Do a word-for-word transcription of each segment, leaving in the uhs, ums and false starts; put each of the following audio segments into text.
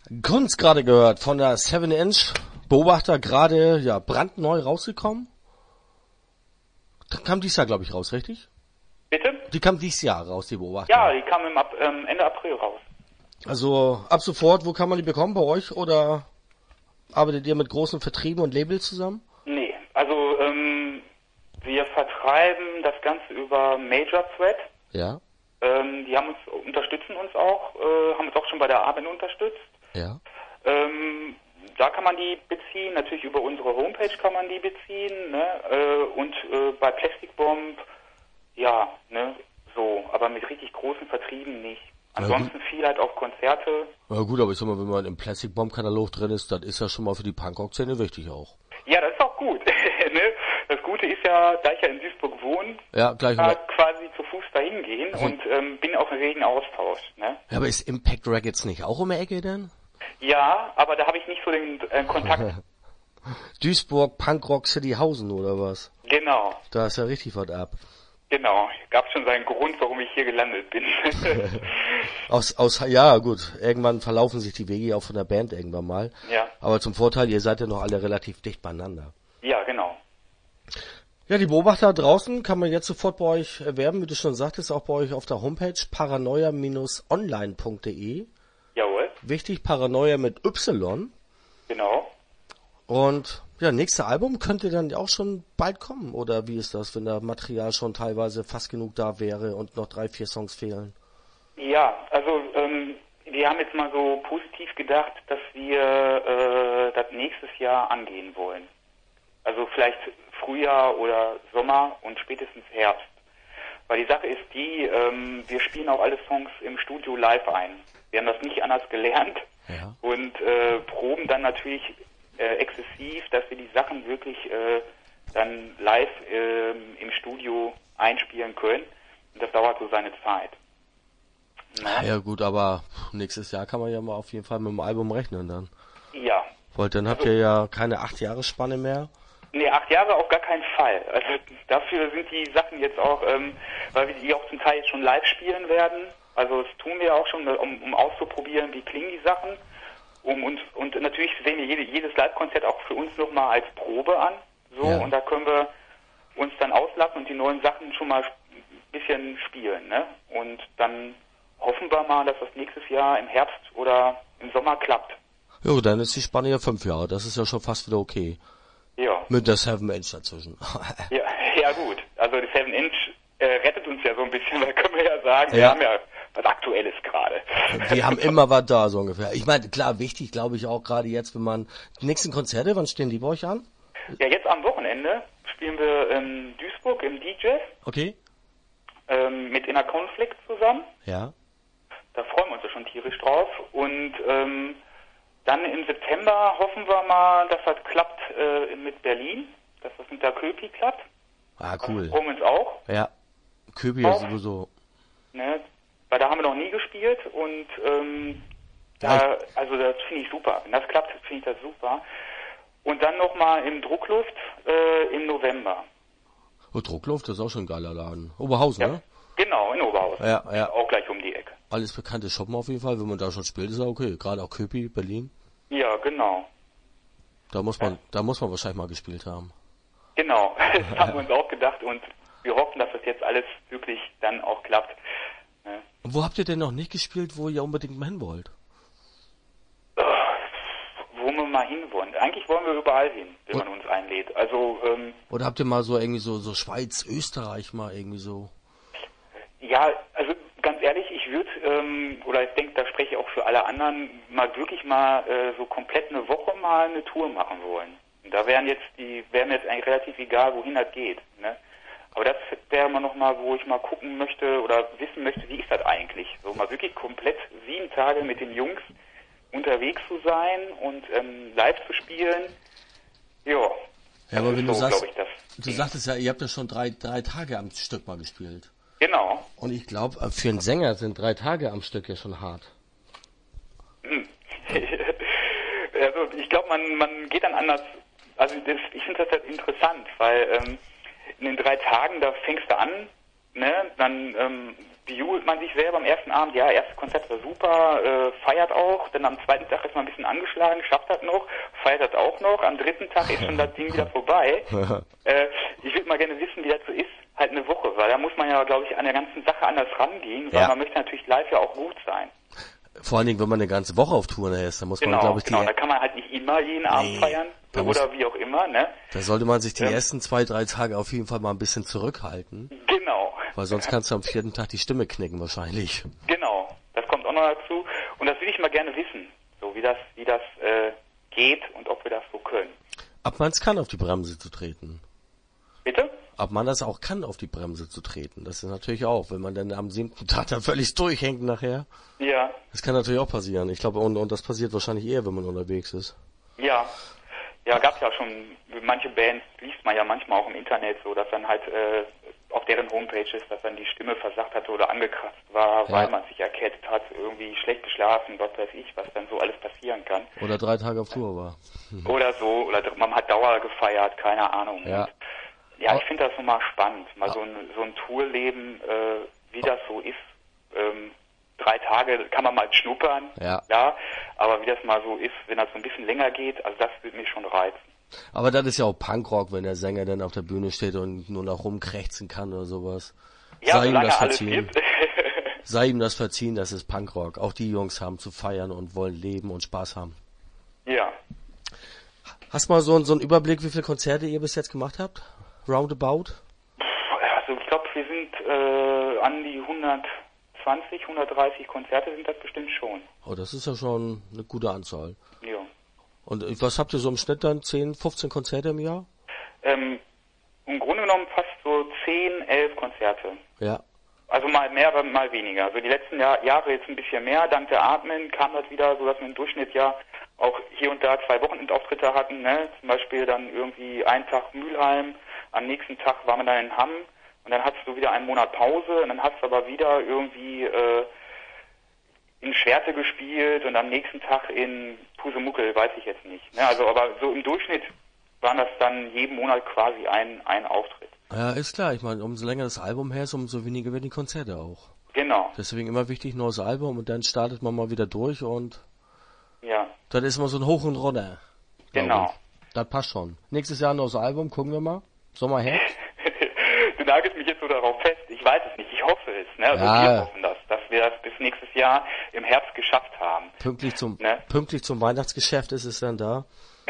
Kunst gerade gehört von der Seven Inch Beobachter, gerade ja brandneu rausgekommen. Die kam dieses Jahr, glaube ich, raus, richtig? Bitte? Die kam dieses Jahr raus, die Beobachter. Ja, die kam im Ab ähm, Ende April raus. Also ab sofort, wo kann man die bekommen? Bei euch oder arbeitet ihr mit großen Vertrieben und Labels zusammen? Nee, also ähm, wir vertreiben das Ganze über Major Thread. Ja. Ähm, die haben uns unterstützen uns auch, äh, haben uns auch schon bei der Arbeit unterstützt. Ja. Ähm, da kann man die beziehen, natürlich über unsere Homepage kann man die beziehen, ne? Äh, und äh, bei Plastic Bomb, ja, ne, so, aber mit richtig großen Vertrieben nicht. Ansonsten ja, viel halt auf Konzerte. Na gut, aber ich sag mal, wenn man im Plastic Bomb Katalog drin ist, das ist ja schon mal für die Punkrock-Szene wichtig auch. Ja, das ist auch gut. ne? Das Gute ist ja, da ich ja in Duisburg wohne, ja, gleich äh, quasi zu Fuß dahin gehen also und ähm, bin auch im regen Austausch. Ne? Ja, aber ist Impact Records nicht auch um die Ecke denn? Ja, aber da habe ich nicht so den äh, Kontakt. Duisburg, Punkrock City Hausen oder was? Genau. Da ist ja richtig was ab. Genau, gab schon seinen Grund, warum ich hier gelandet bin. aus, aus, ja gut, irgendwann verlaufen sich die Wege auch von der Band irgendwann mal. Ja. Aber zum Vorteil, ihr seid ja noch alle relativ dicht beieinander. Ja, genau. Ja, die Beobachter draußen kann man jetzt sofort bei euch erwerben, wie du schon sagtest, auch bei euch auf der Homepage paranoia Bindestrich online punkt de. Jawohl. Wichtig, Paranoia mit Y. Genau. Und ja, nächste Album könnte dann auch schon bald kommen, oder wie ist das, wenn da Material schon teilweise fast genug da wäre und noch drei, vier Songs fehlen? Ja, also ähm, wir haben jetzt mal so positiv gedacht, dass wir äh, das nächstes Jahr angehen wollen. Also vielleicht Frühjahr oder Sommer und spätestens Herbst. Weil die Sache ist die, ähm, wir spielen auch alle Songs im Studio live ein. Wir haben das nicht anders gelernt ja. und äh, proben dann natürlich äh, exzessiv, dass wir die Sachen wirklich äh, dann live äh, im Studio einspielen können. Und das dauert so seine Zeit. Na? Ja gut, aber nächstes Jahr kann man ja mal auf jeden Fall mit dem Album rechnen dann. Ja. Weil dann habt also, ihr ja keine acht Jahre Spanne mehr. Nee, acht Jahre auf gar keinen Fall. Also dafür sind die Sachen jetzt auch, ähm, weil wir die auch zum Teil jetzt schon live spielen werden. Also das tun wir auch schon, um, um auszuprobieren, wie klingen die Sachen. Um uns, und natürlich sehen wir jede, jedes Live-Konzert auch für uns nochmal als Probe an. So, ja. Und da können wir uns dann auslassen und die neuen Sachen schon mal ein bisschen spielen. Ne? Und dann hoffen wir mal, dass das nächstes Jahr im Herbst oder im Sommer klappt. Jo, dann ist die Spanne ja fünf Jahre. Das ist ja schon fast wieder okay. Ja. Mit der Seven Inch dazwischen. ja, ja gut. Also die Seven Inch äh, rettet uns ja so ein bisschen, weil können wir ja sagen, ja. wir haben ja was Aktuelles gerade. Die haben immer was da, so ungefähr. Ich meine, klar, wichtig, glaube ich, auch gerade jetzt, wenn man... Die nächsten Konzerte, wann stehen die bei euch an? Ja, jetzt am Wochenende spielen wir in Duisburg im D J. Okay. Ähm, mit Inner Conflict zusammen. Ja. Da freuen wir uns ja schon tierisch drauf. Und ähm, dann im September hoffen wir mal, dass das klappt äh, mit Berlin. Dass das mit der Köpi klappt. Ah, cool. Da freuen wir uns auch. Ja. Köpi ja sowieso. Ne? Weil da haben wir noch nie gespielt und ähm, da, also das finde ich super. Wenn das klappt, finde ich das super. Und dann nochmal im Druckluft äh, im November. Oh, Druckluft, das ist auch schon ein geiler Laden. Oberhausen, ja, ne? Genau, in Oberhausen. Ja, ja. Auch gleich um die Ecke. Alles bekannte Shoppen auf jeden Fall. Wenn man da schon spielt, ist ja okay. Gerade auch Köpi, Berlin. Ja, genau. Da muss man, ja. da muss man wahrscheinlich mal gespielt haben. Genau, das haben wir uns auch gedacht und wir hoffen, dass das jetzt alles wirklich dann auch klappt. Ne? Wo habt ihr denn noch nicht gespielt, wo ihr unbedingt mal hin wollt? Oh, wo wir mal hin wollen. Eigentlich wollen wir überall hin, wenn und? man uns einlädt. Also ähm, Oder habt ihr mal so irgendwie so so Schweiz, Österreich mal irgendwie so? Ja, also ganz ehrlich, ich würde, ähm, oder ich denke, da spreche ich auch für alle anderen, mal wirklich mal äh, so komplett eine Woche mal eine Tour machen wollen. Und da wären jetzt die, wäre mir jetzt eigentlich relativ egal, wohin das geht. Ne? Aber das wäre mal nochmal, wo ich mal gucken möchte oder wissen möchte, wie ist das eigentlich? So mal wirklich komplett sieben Tage mit den Jungs unterwegs zu sein und ähm, live zu spielen. Jo. Ja, aber wenn du so, sagst, ich, das du sagtest ja, ihr habt ja schon drei, drei Tage am Stück mal gespielt. Genau. Und ich glaube, für einen Sänger sind drei Tage am Stück ja schon hart. Also ich glaube, man, man geht dann anders. Also das, ich finde das halt interessant, weil ähm, in den drei Tagen, da fängst du an ne, dann ähm, bejubelt man sich selber am ersten Abend, ja, erstes Konzert war super, äh, feiert auch, dann am zweiten Tag ist man ein bisschen angeschlagen, schafft das noch, feiert das auch noch, am dritten Tag ist schon das Ding wieder vorbei. äh, ich würde mal gerne wissen, wie das so ist, halt eine Woche, weil da muss man ja, glaube ich, an der ganzen Sache anders rangehen, weil ja. man möchte natürlich live ja auch gut sein. Vor allen Dingen, wenn man eine ganze Woche auf Tour ist, dann muss genau, man, glaube ich, genau, die... da kann man halt nicht immer jeden nee, Abend feiern, oder muss, wie auch immer, ne? Da sollte man sich die ähm, ersten zwei, drei Tage auf jeden Fall mal ein bisschen zurückhalten. Genau. Weil sonst kannst du am vierten Tag die Stimme knicken wahrscheinlich. Genau, das kommt auch noch dazu. Und das will ich mal gerne wissen, so wie das, wie das äh, geht und ob wir das so können. Ab man es kann, auf die Bremse zu treten. Bitte? Ob man das auch kann, auf die Bremse zu treten. Das ist natürlich auch, wenn man dann am siebten Tag dann völlig durchhängt nachher. Ja. Das kann natürlich auch passieren. Ich glaube, und, und das passiert wahrscheinlich eher, wenn man unterwegs ist. Ja. Ja, gab's ja schon, manche Bands liest man ja manchmal auch im Internet so, dass dann halt äh, auf deren Homepages, dass dann die Stimme versagt hatte oder angekratzt war, ja. weil man sich erkältet hat, irgendwie schlecht geschlafen, was weiß ich, was dann so alles passieren kann. Oder drei Tage auf Tour war. Mhm. Oder so, oder man hat Dauer gefeiert, keine Ahnung. Ja, Und, ja, ich finde das so mal spannend, mal so ein, so ein Tourleben, äh, wie das so ist. Ähm, drei Tage kann man mal schnuppern, ja. ja, aber wie das mal so ist, wenn das so ein bisschen länger geht, also das würde mich schon reizen. Aber das ist ja auch Punkrock, wenn der Sänger dann auf der Bühne steht und nur noch rumkrächzen kann oder sowas. Ja, Sei ihm das alles verziehen. gibt. Sei ihm das verziehen, das ist Punkrock. Auch die Jungs haben zu feiern und wollen leben und Spaß haben. Ja. Hast du mal so, so einen Überblick, wie viele Konzerte ihr bis jetzt gemacht habt? Roundabout? Also ich glaube, wir sind äh, an die hundertzwanzig, hundertdreißig Konzerte sind das bestimmt schon. Oh, das ist ja schon eine gute Anzahl. Ja. Und was habt ihr so im Schnitt dann? zehn, fünfzehn Konzerte im Jahr? Ähm, im Grunde genommen fast so zehn, elf Konzerte. Ja. Also mal mehr, mal weniger. Also die letzten Jahr, Jahre jetzt ein bisschen mehr. Dank der Atmen kam das wieder, so dass wir im Durchschnitt ja auch hier und da zwei Wochenendauftritte hatten. Ne? Zum Beispiel dann irgendwie einen Tag Mülheim, am nächsten Tag waren wir dann in Hamm und dann hattest du wieder einen Monat Pause und dann hast du aber wieder irgendwie äh, in Schwerte gespielt und am nächsten Tag in Pusemuckel, weiß ich jetzt nicht. Ne? Also aber so im Durchschnitt waren das dann jeden Monat quasi ein, ein Auftritt. Ja, ist klar. Ich meine, umso länger das Album her ist, umso weniger werden die Konzerte auch. Genau. Deswegen immer wichtig, neues Album und dann startet man mal wieder durch und ja. Dann ist immer so ein Hoch und Runter. Genau. Das passt schon. Nächstes Jahr ein neues Album, gucken wir mal. Sommer, Herbst. Du nagelst mich jetzt so darauf fest. Ich weiß es nicht. Ich hoffe es. Ne? Also ja. wir hoffen das, dass wir das bis nächstes Jahr im Herbst geschafft haben. Pünktlich zum, ne? pünktlich zum Weihnachtsgeschäft ist es dann da.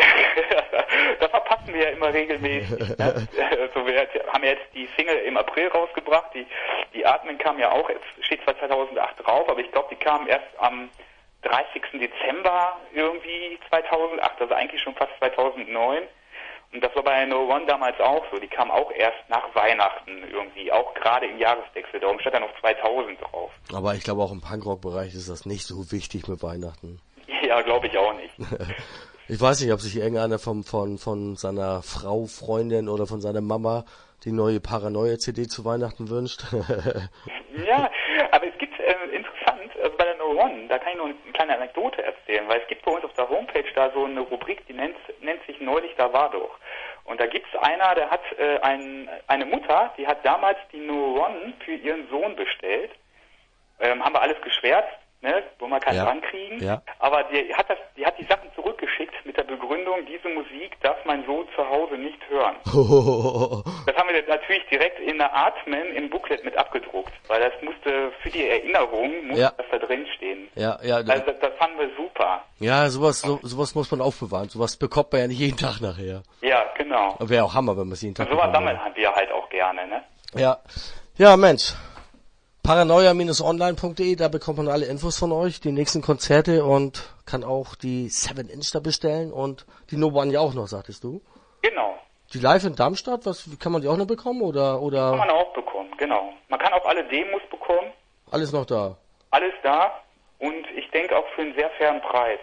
Das verpassen wir ja immer regelmäßig. Ne? Also wir haben jetzt die Single im April rausgebracht. Die, die Atmen kam ja auch, jetzt steht zwar zweitausendacht drauf, aber ich glaube, die kam erst am dreißigsten Dezember irgendwie zweitausendacht, also eigentlich schon fast zweitausendneun. Und das war bei No One damals auch so. Die kam auch erst nach Weihnachten irgendwie, auch gerade im Jahreswechsel. Darum stand da noch zweitausend drauf. Aber ich glaube, auch im Punkrock-Bereich ist das nicht so wichtig mit Weihnachten. Ja, glaube ich auch nicht. Ich weiß nicht, ob sich irgendeiner von, von, von seiner Frau, Freundin oder von seiner Mama die neue Paranoia-C D zu Weihnachten wünscht. Ja, aber es gibt, äh, interessant, also bei der No One, da kann ich noch eine kleine Anekdote erzählen, weil es gibt bei uns auf der Homepage da so eine Rubrik, die nennt, nennt sich Neulich, da war doch. Und da gibt's einer, der hat äh, ein, eine Mutter, die hat damals die No One für ihren Sohn bestellt. Ähm, haben wir alles geschwärzt, ne, wo wir keinen ja. dran kriegen. Ja. Aber die hat das, die hat die Sachen zurückgeschickt mit der Begründung, diese Musik darf mein Sohn zu Hause nicht hören. Das haben wir natürlich direkt in der Atmen im Booklet mit abgedruckt, weil das musste für die Erinnerung, musste ja. das da drin stehen. Ja, ja. Also das, das fanden wir super. Ja, sowas, so, sowas muss man aufbewahren. Sowas bekommt man ja nicht jeden Tag nachher. Ja, genau. Wäre auch Hammer, wenn man es jeden Tag Und sowas sammeln wir halt auch gerne, ne? Ja. Ja, Mensch. Paranoia Online punkt de, da bekommt man alle Infos von euch, die nächsten Konzerte und kann auch die seven Inch da bestellen und die No One ja auch noch, sagtest du? Genau. Die live in Darmstadt, was kann man die auch noch bekommen oder oder? Kann man auch bekommen, genau. Man kann auch alle Demos bekommen. Alles noch da. Alles da und ich denke auch für einen sehr fairen Preis.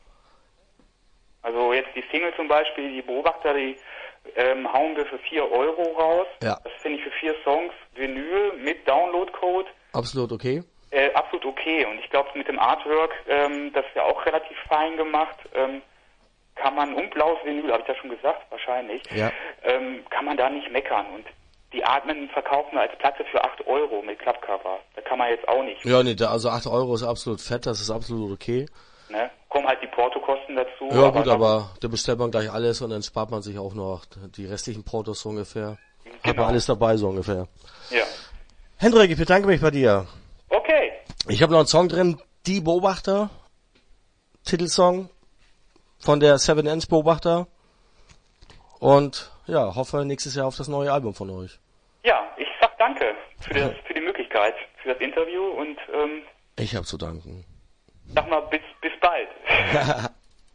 Also jetzt die Single zum Beispiel, die Beobachter, die ähm, hauen wir für vier Euro raus. Ja. Das finde ich für vier Songs Vinyl mit Downloadcode. Absolut okay. Äh, absolut okay. Und ich glaube mit dem Artwork, ähm, das ist ja auch relativ fein gemacht, ähm, kann man, und blaues Vinyl, habe ich ja schon gesagt, wahrscheinlich, ja. ähm, kann man da nicht meckern. Und die Atmen verkaufen wir als Platte für acht Euro mit Klappcover. Da kann man jetzt auch nicht. Ja, nee, da, also acht Euro ist absolut fett, das ist absolut okay. Ne? Kommen halt die Portokosten dazu. Ja aber gut, aber da bestellt man gleich alles und dann spart man sich auch noch die restlichen Portos so ungefähr. Genau. Hat man alles dabei so ungefähr. Ja. Hendrik, ich bedanke mich bei dir. Okay. Ich habe noch einen Song drin, Die Beobachter, Titelsong von der Seven Inch Beobachter und ja, hoffe nächstes Jahr auf das neue Album von euch. Ja, ich sag danke für, das, für die Möglichkeit, für das Interview und ähm, ich habe zu danken. sag mal bis bis bald.